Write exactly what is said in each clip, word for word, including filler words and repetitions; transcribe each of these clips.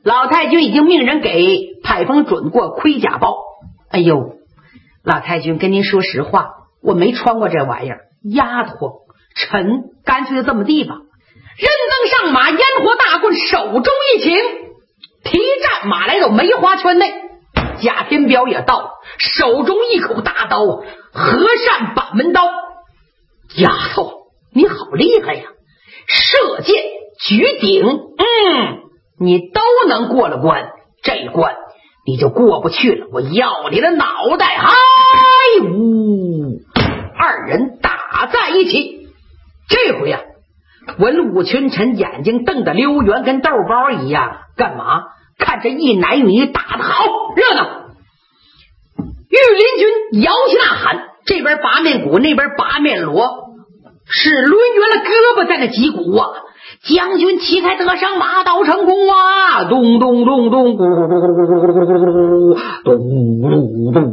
老太君已经命人给派封准过盔甲包。哎呦，老太君跟您说实话，我没穿过这玩意儿，丫头沉，干脆就这么地吧。人登上马，烟火大棍手中一擎，提战马来到梅花圈内。贾天彪也到了，手中一口大刀，和善板门刀。丫头你好厉害呀，射箭举鼎，嗯，你都能过了关，这一关你就过不去了，我要你的脑袋！嗨呜，二人打在一起。这回呀、啊，文武群臣眼睛瞪得溜圆，跟豆包一样。干嘛？看这一男一女打得好热闹。御林军摇旗呐喊，这边八面鼓，那边八面锣，是抡圆了胳膊在那击鼓啊！将军旗开得胜，马到成功啊！咚咚咚咚，咚咚咚，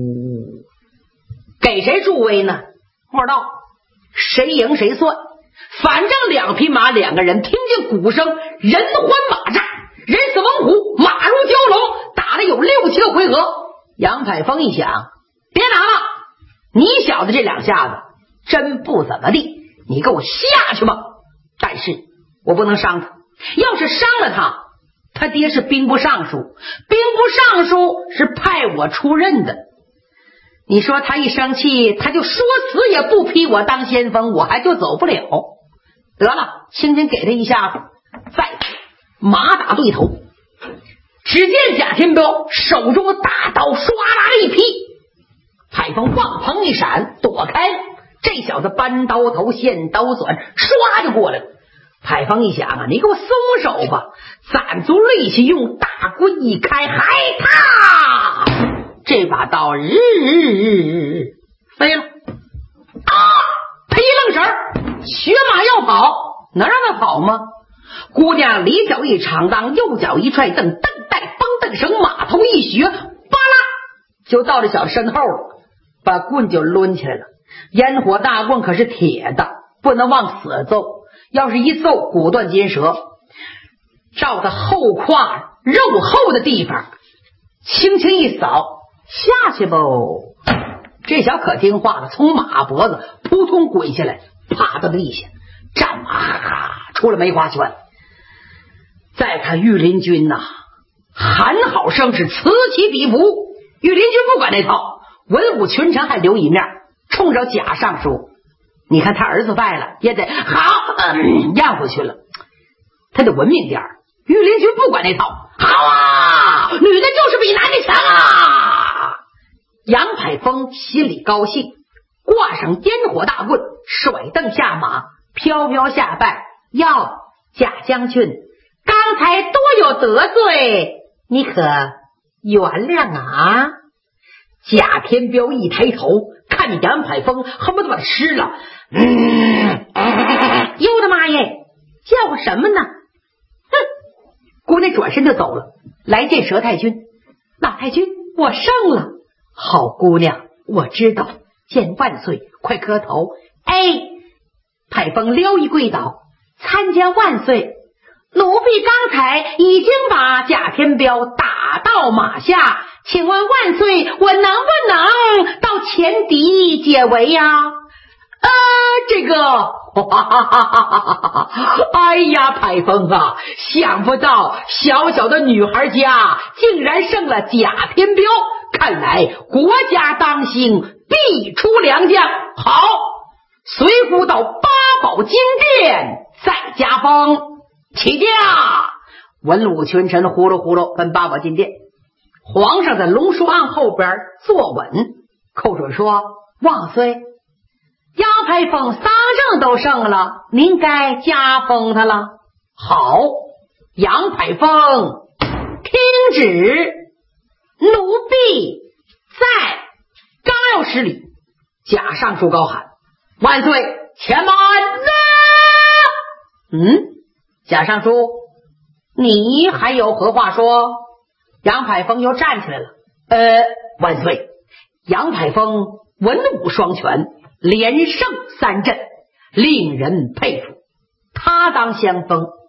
给谁助威呢？不知道，谁赢谁算。反正两匹马，两个人听见鼓声，人欢马战，人死猛虎，马如蛟龙，打了有六七个回合。杨排风一想，别打了，你小子这两下子真不怎么地，你给我下去吧。但是我不能伤他，要是伤了他，他爹是兵部尚书，兵部尚书是派我出任的。你说他一生气，他就说死也不批我当先锋，我还就走不了。得了，轻轻给他一下子，再马打对头。只见贾天彪手中的大刀唰啦的一劈，海风望鹏一闪躲开了，这小子搬刀头现刀短，唰就过来了。海风一想啊，你给我松手吧，攒足力气用大棍一开，嗨踏，这把刀日日日日飞了啊！劈愣神儿，学马要跑，能让他跑吗？姑娘里脚一长当，右脚一踹蹬，蹬带绷蹬绳，马头一学，巴拉就到这小身后了，把棍就抡起来了。烟火大棍可是铁的，不能往死揍，要是一揍骨断筋折。照他后胯肉厚的地方轻轻一扫，下去吧。这小可听话了，从马脖子扑通滚下来，趴到地下，战马出了梅花圈。再看御林军呐、啊，喊好声是此起彼伏。御林军不管那套，文武群臣还留一面，冲着贾尚书，你看他儿子败了也得好、嗯、咽回去了，他得文明点儿。御林军不管那套，好啊，女的就是比男的强啊！杨排风心里高兴，挂上烟火大棍，甩蹬下马，飘飘下拜，要贾将军，刚才多有得罪，你可原谅啊！贾天彪一抬头，看见杨排风，恨不得把他吃了。嗯，呦的妈耶，叫我什么呢？哼！姑娘转身就走了，来见佘太君。老太君，我胜了。好姑娘，我知道，见万岁，快磕头。哎，排风撩一跪倒，参见万岁。奴婢刚才已经把贾天彪打到马下，请问万岁，我能不能到前敌解围呀？呃，这个，哈哈哈哈哈！哎呀，排风啊，想不到小小的女孩家竟然胜了贾天彪，看来国家当兴，必出良将。好，随夫到八宝金殿再加封。起驾！文武群臣呼噜呼噜奔八宝金殿。皇上在龙书案后边坐稳，寇准说：万岁，杨排风三仗都胜了，您该加封他了。好，杨排风听旨，奴婢在。刚要施礼，贾尚书高喊：万岁，且慢！嗯，贾尚书，你还有何话说？杨排风又站起来了。呃，万岁，杨排风文武双全，连胜三阵，令人佩服。他当先锋，打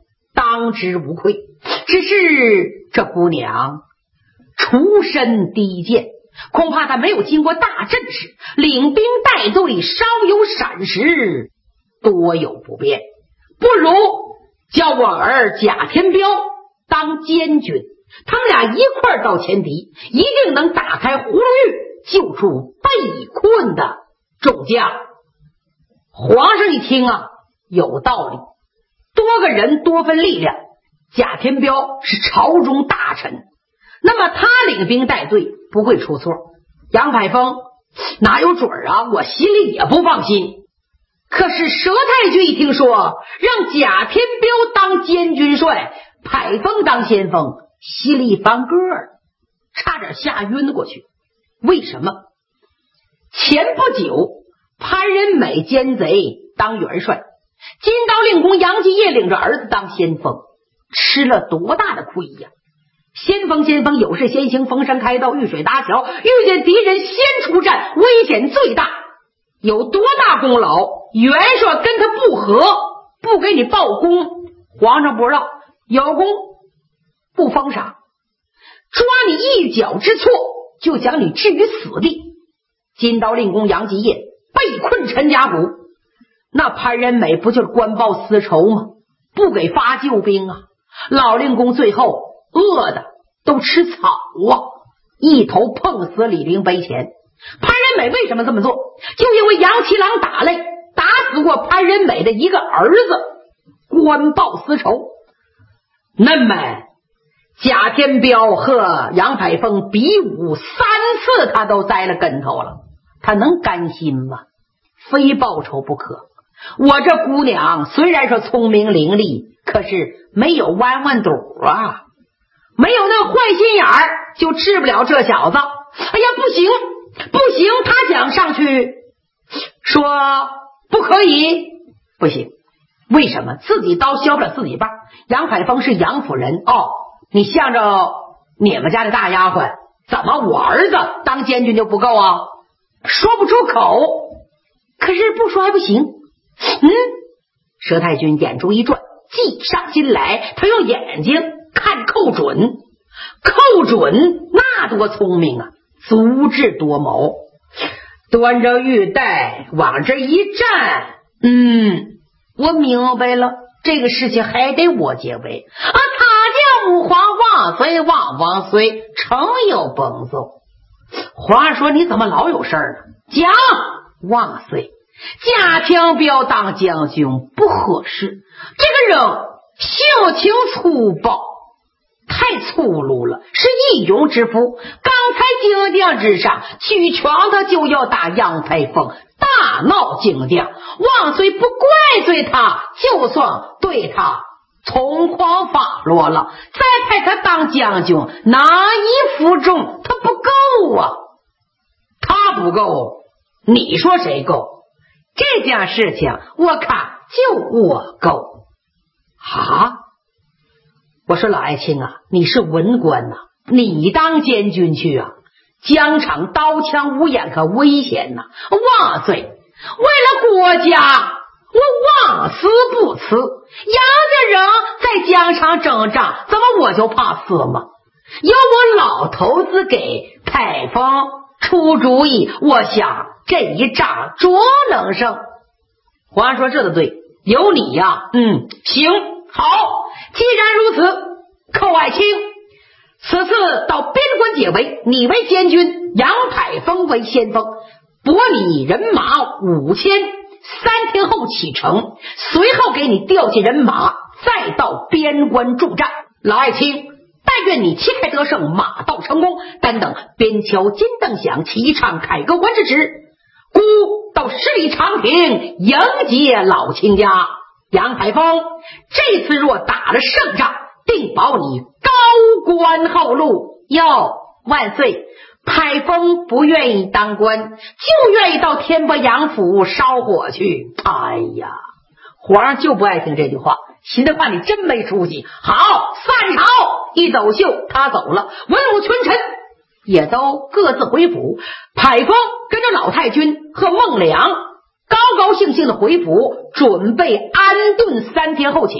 当之无愧。只是这姑娘出身低贱，恐怕她没有经过大阵势，领兵带队稍有闪失，多有不便。不如叫我儿贾天彪当监军，他们俩一块儿到前敌，一定能打开葫芦狱，救出被困的众将。皇上一听啊，有道理，多个人多分力量，贾天彪是朝中大臣，那么他领兵带队不会出错。杨排风哪有准啊，我心里也不放心。可是佘太君一听说让贾天彪当监军帅，排风当先锋，心里翻个儿，差点吓晕过去。为什么？前不久潘仁美奸贼当元帅，金刀令公杨继业领着儿子当先锋，吃了多大的亏呀！先锋先锋有事先行，逢山开道，遇水搭桥，遇见敌人先出战，危险最大。有多大功劳，元帅跟他不和，不给你报功，皇上不知道，有功不封赏，抓你一脚之错，就将你置于死地。金刀令公杨继业被困陈家谷，那潘仁美不就是官报私仇吗？不给发救兵啊！老令公最后饿的都吃草啊，一头碰死李陵碑前。潘仁美为什么这么做？就因为杨七郎打擂打死过潘仁美的一个儿子，官报私仇。那么贾天彪和杨排风比武三次，他都栽了跟头了，他能甘心吗？非报仇不可。我这姑娘虽然说聪明伶俐，可是没有弯弯肚啊，没有那坏心眼儿，就治不了这小子。哎呀，不行不行，他想上去说不可以，不行。为什么？自己刀削不了自己棒。杨海峰是杨府人哦，你向着你们家的大丫鬟，怎么我儿子当监军就不够啊？说不出口，可是不说还不行。嗯，佘太君眼珠一转，计上心来，他用眼睛看寇准，寇准那多聪明啊，足智多谋，端着玉带往这一站，嗯，我明白了，这个事情还得我结尾啊！他叫母皇万岁万万岁，诚有本奏。皇上说你怎么老有事儿呢？讲万岁，贾天彪当将军不合适，这个人性情粗暴，太粗鲁了，是义勇之夫。刚才京殿之上举拳头就要打杨排风，大闹京殿，万岁不怪罪他，就算对他从宽发落了，再派他当将军，哪一服众他不够啊？他不够，你说谁够？这件事情我看就我够啊！我说老爱卿啊，你是文官呐、啊，你当监军去啊，疆场刀枪无眼可危险呐、啊！万岁，为了国家我妄死不辞，杨家人在疆场征战，怎么我就怕死吗？有我老头子给太方出主意，我想这一仗卓能胜。皇上说这都对，有你呀，嗯，行，好，既然如此，寇爱卿，此次到边关解围，你为监军，杨排风为先锋，拨你人马五千，三天后启程，随后给你调集人马，再到边关助战。老爱卿，但愿你旗开得胜，马到成功，但等边敲金灯响，齐唱凯歌还之时，孤到十里长亭迎接老卿家。杨排风这次若打了胜仗，定保你高官厚禄。哟，万岁，排风不愿意当官，就愿意到天波杨府烧火去。哎呀，皇上就不爱听这句话，秦德话你真没出息。好，散朝，一抖袖，他走了，文武群臣也都各自回府。排风跟着老太君和孟良高高兴兴的回府，准备安顿三天后启程。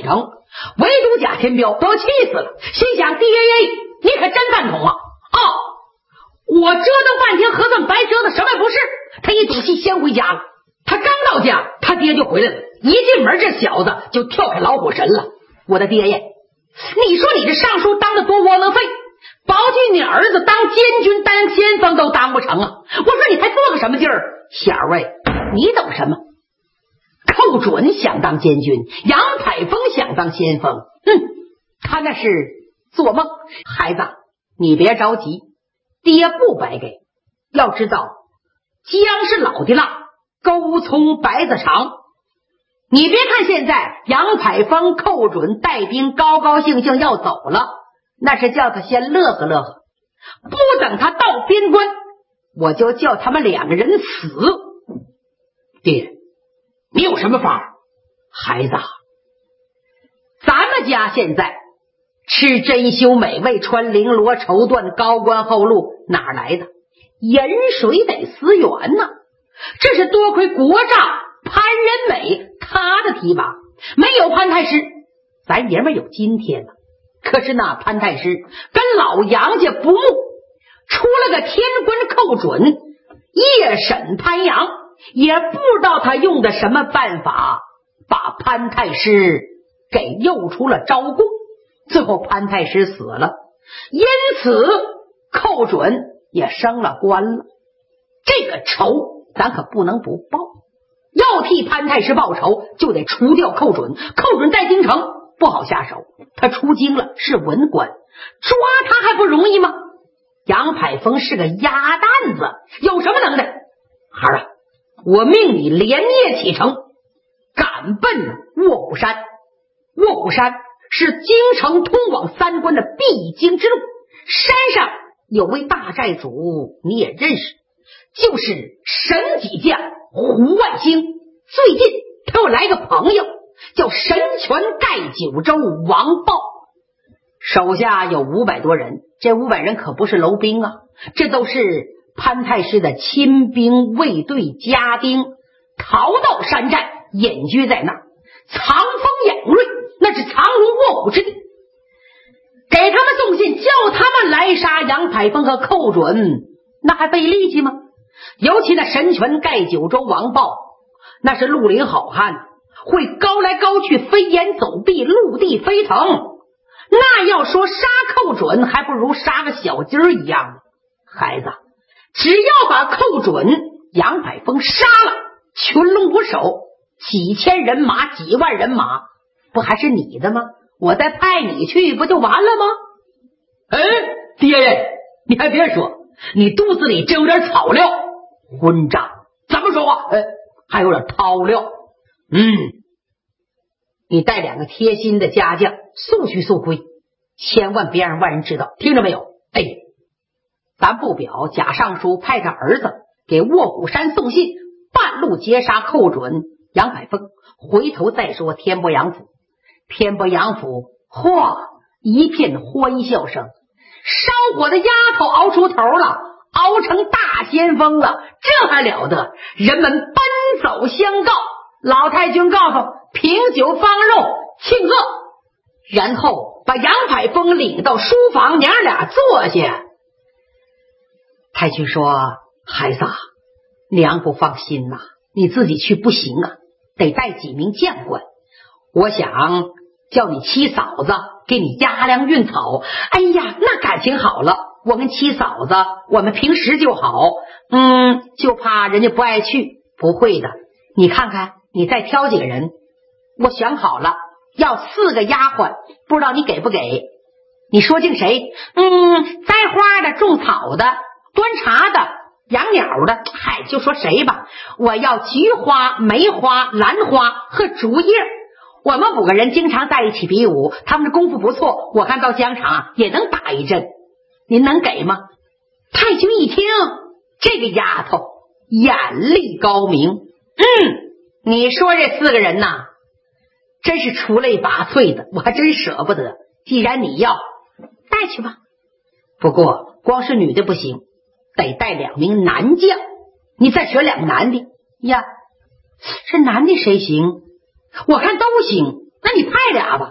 唯独贾天彪都气死了，心想：爹爷，你可真饭桶啊！哦，我折腾半天，合算白折腾，什么也不是。他一赌气，先回家了。他刚到家，他爹就回来了。一进门，这小子就跳开老虎神了。我的爹爷，你说你这尚书当的多窝囊废，保举你儿子当监军、当先锋都当不成啊！我说你还做个什么劲儿？小儿哎，你懂什么？寇准想当监军，杨采风想当先锋，哼，他那是做梦。孩子，你别着急，爹不白给。要知道，姜是老的辣，勾葱白子长。你别看现在杨采风、寇准带兵高高兴兴要走了，那是叫他先乐呵乐呵，不等他到边关，我就叫他们两个人死。爹，你有什么法？孩子，咱们家现在吃珍馐美味，穿绫罗绸缎，高官厚禄，哪来的？饮水得思源呢。这是多亏国丈潘仁美他的提拔，没有潘太师，咱爷们有今天了。可是那潘太师跟老杨家不睦，出了个天官寇准，夜审潘阳，也不知道他用的什么办法，把潘太师给诱出了招宫。最后潘太师死了，因此寇准也升了官了。这个仇咱可不能不报，要替潘太师报仇，就得除掉寇准。寇准在京城不好下手，他出京了是文官，抓他还不容易吗？杨采风是个鸭蛋子，有什么能耐？孩儿啊，我命你连夜启程，赶奔卧虎山。卧虎山是京城通往三关的必经之路，山上有位大寨主你也认识，就是神戟将胡万兴。最近他又来个朋友叫神权盖九州王豹，手下有五百多人，这五百人可不是楼兵啊，这都是潘太师的亲兵卫队家丁，逃到山寨隐居在那儿，藏锋掩锐，那是藏龙卧虎之地。给他们送信，叫他们来杀杨采风和寇准，那还费力气吗？尤其那神权盖九州王豹，那是绿林好汉，会高来高去，飞檐走壁，陆地飞腾。那要说杀寇准，还不如杀个小鸡儿一样呢。孩子，只要把寇准、杨采风杀了，群龙无首，几千人马、几万人马，不还是你的吗？我再派你去，不就完了吗？哎，爹爷，你还别说，你肚子里真有点草料。混账，怎么说话？哎，还有点掏料。嗯，你带两个贴心的家将，速去速归，千万别让外人知道，听着没有？哎，咱不表贾尚书派他儿子给卧虎山送信，半路截杀寇准、杨采风，回头再说天波杨府。天波杨府，嚯，一片欢笑声，烧火的丫头熬出头了，熬成大先锋了，这还了得！人们奔走相告，老太君告诉品酒方肉庆贺，然后把杨采风领到书房，娘俩坐下。太君说：孩子，娘不放心呐、啊，你自己去不行啊，得带几名将官。我想叫你七嫂子给你压粮运草。哎呀，那感情好了，我跟七嫂子我们平时就好，嗯，就怕人家不爱去。不会的，你看看你再挑几个人。我想好了，要四个丫鬟，不知道你给不给？你说定谁？嗯，栽花的、种草的、端茶的、养鸟的，嗨，就说谁吧。我要菊花、梅花、兰花和竹叶。我们五个人经常在一起比武，他们的功夫不错，我看到疆场也能打一阵。您能给吗？太君一听，这个丫头眼力高明，嗯，你说这四个人呐，真是出类拔萃的，我还真舍不得。既然你要，带去吧。不过光是女的不行，得带两名男将，你再选两个男的呀。这男的谁行？我看都行，那你派俩吧。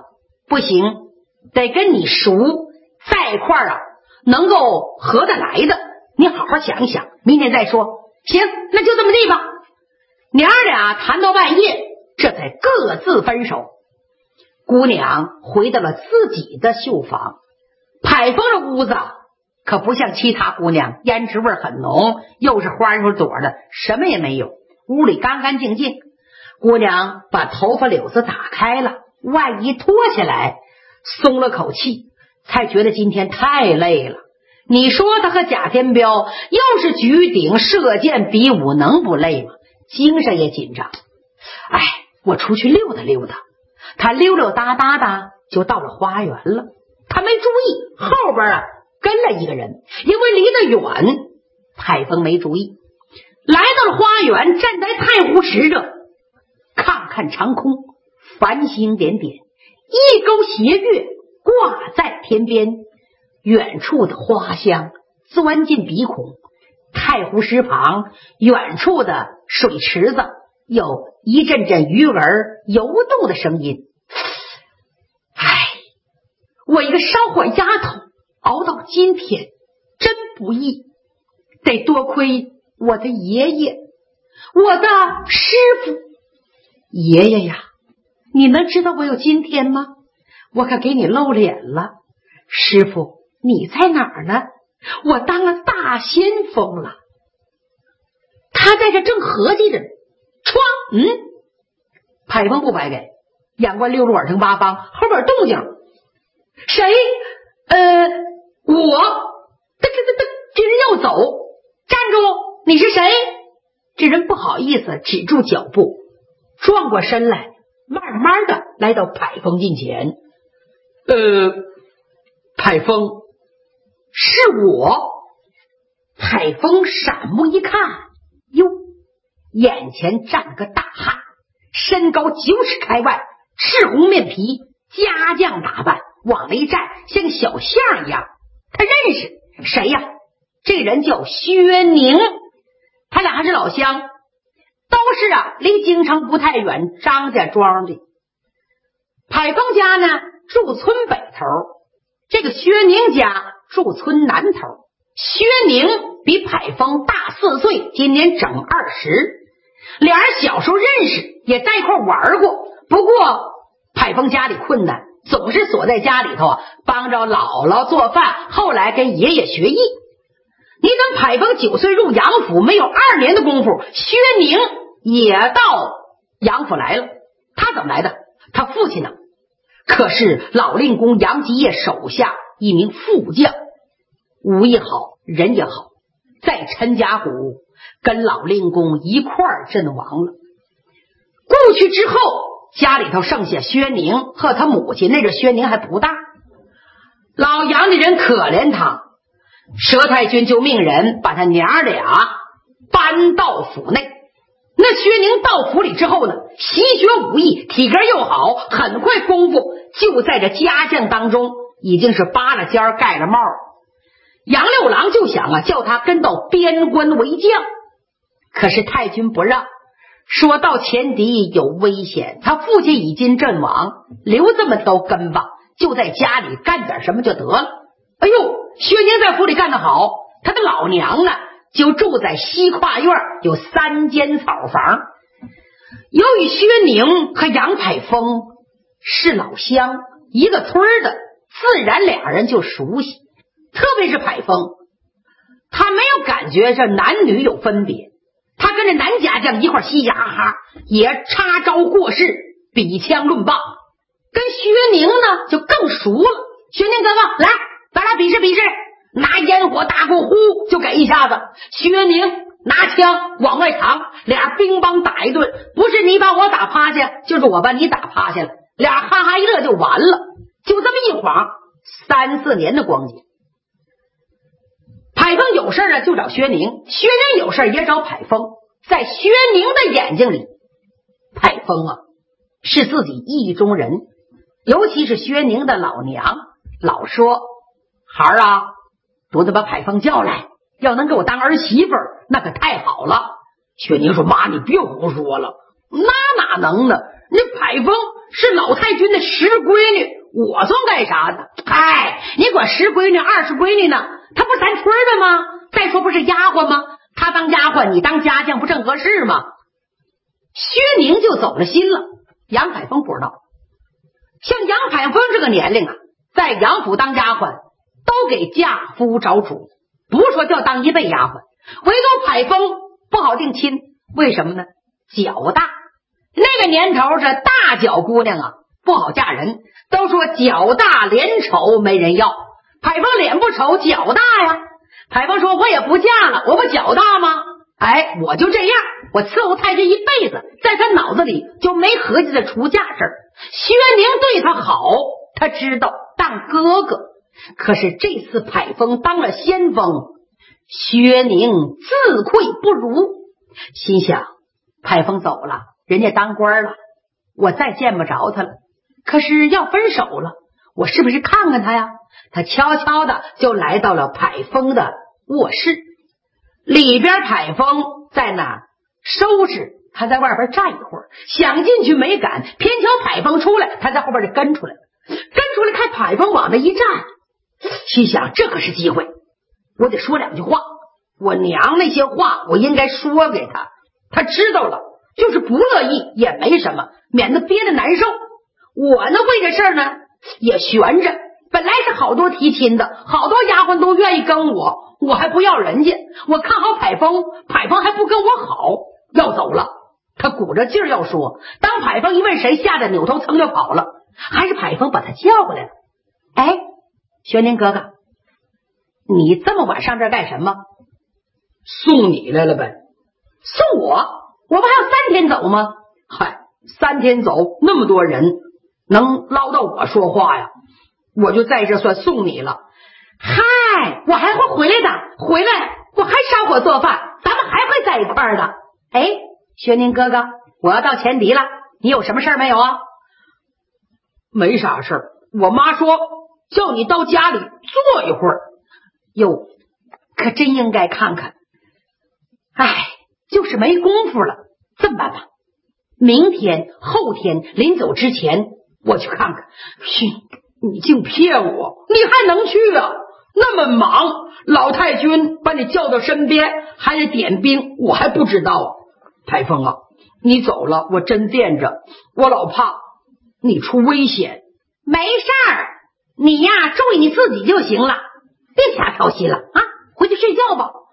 不行，得跟你熟，在一块儿啊，能够合得来的。你好好想一想，明天再说。行，那就这么地吧。娘俩谈到半夜，这才各自分手。姑娘回到了自己的绣坊。牌坊的屋子可不像其他姑娘，胭脂味很浓，又是花又是朵的，什么也没有，屋里干干净净。姑娘把头发绺子打开了，外衣脱下来，松了口气，才觉得今天太累了。你说他和贾天彪又是举鼎射箭比武，能不累吗？精神也紧张。哎，我出去溜达溜达。他溜溜达达的就到了花园了。他没注意后边啊跟了一个人，因为离得远，海峰没注意。来到了花园，站在太湖石上，看看长空，繁星点点，一钩斜月挂在天边，远处的花香钻进鼻孔。太湖石旁远处的水池子有一阵阵鱼儿游动的声音。唉，我一个烧火丫头熬到今天真不易，得多亏我的爷爷，我的师傅。爷爷呀，你能知道我有今天吗？我可给你露脸了。师傅，你在哪儿呢？我当了大先锋了。他在这正合计着，唰，嗯，海峰不白给，眼观六路，耳听八方，后边动静，谁？呃，我，噔噔噔噔，这人要走，站住！你是谁？这人不好意思，止住脚步，转过身来，慢慢的来到海峰近前。呃，海峰，是我。海峰闪目一看，哟，眼前站个大汉，身高九尺开外，赤红面皮，家将打扮，往那一站像个小象一样。他认识谁呀？这人叫薛宁，他俩还是老乡，都是啊离京城不太远张家庄的。海峰家呢住村北头，这个薛宁家住村南头。薛宁比海峰大四岁，今年整二十。俩人小时候认识，也在一块玩过。不过海峰家里困难，总是锁在家里头啊，帮着姥姥做饭，后来跟爷爷学艺。你等海峰九岁入杨府，没有二年的功夫，薛宁也到杨府来了。他怎么来的？他父亲呢？可是老令公杨继业手下一名副将，武艺好，人也好，在陈家谷跟老令公一块儿阵亡了。过去之后，家里头剩下薛宁和他母亲，那阵薛宁还不大。老杨的人可怜他，佘太君就命人把他娘俩搬到府内。那薛宁到府里之后呢，习学武艺，体格又好，很快功夫就在这家将当中已经是扒了尖儿盖了帽。杨六郎就想啊，叫他跟到边关为将，可是太君不让，说到前敌有危险，他父亲已经阵亡，留这么条根吧，就在家里干点什么就得了。哎呦，薛宁在府里干得好，他的老娘呢就住在西跨院，有三间草房。由于薛宁和杨采风是老乡，一个村的，自然俩人就熟悉。特别是海峰，他没有感觉这男女有分别，他跟着男家将一块嘻嘻哈哈，也插招过事，比枪论棒。跟薛宁呢就更熟了。薛宁哥哥，来，咱俩比试比试，拿烟火大锅呼就给一下子。薛宁拿枪往外藏，俩乒乓打一顿，不是你把我打趴下，就是我把你打趴下了，俩哈哈一乐就完了。就这么一晃，三四年的光景。海峰有事啊就找薛宁，薛宁有事也找海峰。在薛宁的眼睛里，海峰啊是自己意中人，尤其是薛宁的老娘老说，孩儿啊，多得把海峰叫来，要能给我当儿媳妇儿那可太好了。薛宁说，妈你别胡说了，那哪能呢，那海峰是老太君的十闺女， 我算干啥的？嗨，你管十闺女二十闺女呢，她不咱村的吗？再说不是丫鬟吗？她当丫鬟，你当家将，不正合适吗？薛宁就走了心了。杨海峰不知道，像杨海峰这个年龄啊，在杨府当丫鬟都给嫁夫找主，不是说叫当一辈丫鬟，唯独海峰不好定亲。为什么呢？脚大。那个年头这大脚姑娘啊不好嫁人，都说脚大脸丑没人要。海峰脸不丑，脚大呀。海峰说我也不嫁了，我不脚大吗？哎，我就这样，我伺候太监一辈子，在他脑子里就没合计的出嫁事儿。薛宁对他好，他知道当哥哥，可是这次海峰当了先锋，薛宁自愧不如，心想海峰走了，人家当官了，我再见不着他了。可是要分手了，我是不是看看他呀？他悄悄的就来到了海峰的卧室里边，海峰在那收拾，他在外边站一会儿，想进去没敢，偏巧海峰出来，他在后边就跟出来，跟出来看海峰往那一站，心想这可是机会，我得说两句话，我娘那些话我应该说给他，他知道了就是不乐意也没什么，免得憋得难受。我呢为这事儿呢也悬着，本来是好多提亲的，好多丫鬟都愿意跟我，我还不要人家，我看好海峰，海峰还不跟我好，要走了。他鼓着劲儿要说，当海峰一问谁，吓得扭头蹭就跑了。还是海峰把他叫过来了。哎，薛宁哥哥，你这么晚上这儿干什么？送你来了呗。送我？我不还有三天走吗？嗨，三天走那么多人，能捞到我说话呀？我就在这算送你了。嗨，我还会回来的，回来我还烧火做饭，咱们还会在一块儿的。哎，薛宁哥哥，我要到前敌了，你有什么事儿没有啊？没啥事儿，我妈说叫你到家里坐一会儿。哟，可真应该看看。哎，就是没工夫了。这么办吧，明天后天临走之前我去看看。嘘，你净骗我，你还能去啊？那么忙，老太君把你叫到身边，还得点兵，我还不知道啊。台风啊，你走了我真惦着，我老怕你出危险。没事儿，你呀注意你自己就行了，别瞎操心了啊，回去睡觉吧。